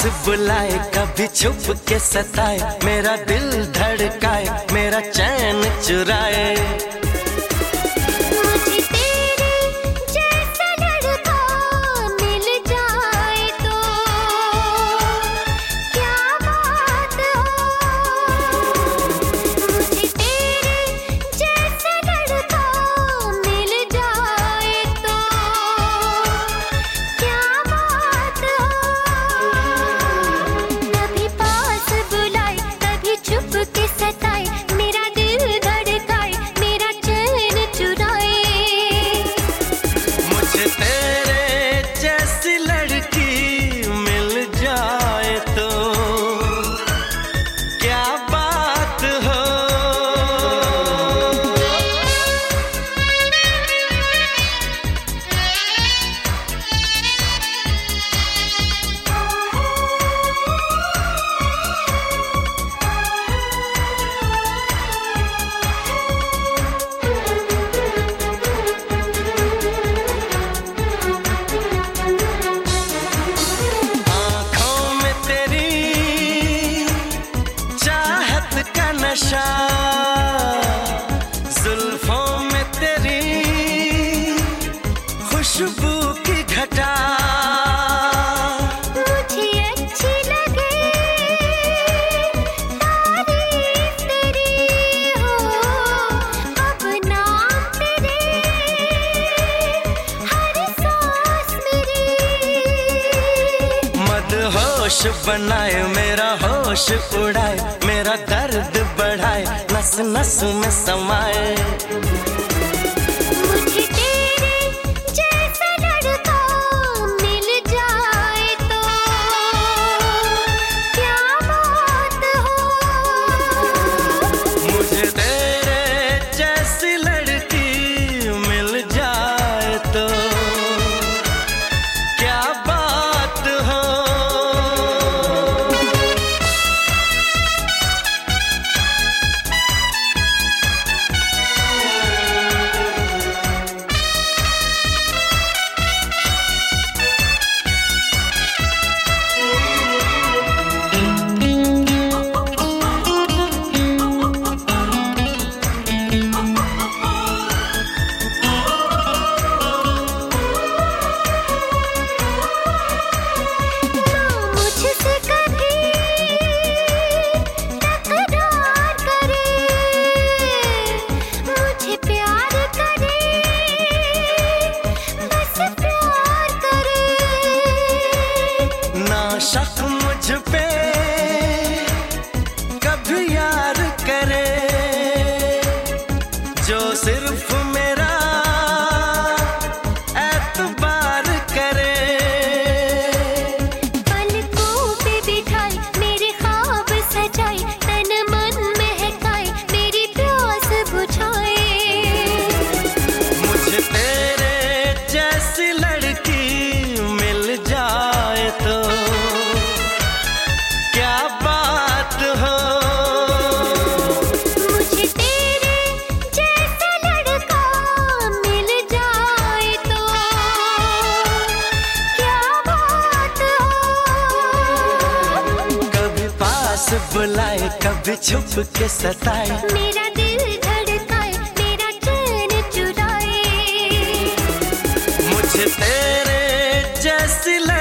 बुलाए, कभी छुप के सताए, मेरा दिल धड़काए, मेरा चैन चुराए। नशा जुल्फों में तेरी खुशबू की घटा मुझे अच्छी लगे तारीफ तेरी हो, अब नाम तेरे हर सांस मेरी। मदहोश बनाए, मेरा होश उड़ाए, मेरा दर्द बढ़ाए, नस नस में समाए। मुझे तेरे जैसा लड़का मिल जाए तो क्या बात हो। मुझे तेरे जैसी लड़की मिल जाए तो क्या बात हो। शक मुझ पे कभी यार करे, जो सिर्फ मेरा एतबार करे। पलकों पे बिठाई, मेरे ख्वाब सजाए, तन मन महकाए, मेरी प्यास बुझाए। मुझे तेरे जैसी लड़की मिल जाए तो क्या बात हो। मुझे तेरे जैसा लड़का मिल जाए तो क्या बात हो। कभी पास बुलाए, कभी छुप के सताए, मेरा दिल धड़काए, मेरा चैन चुराए। मुझे तेरे जैसी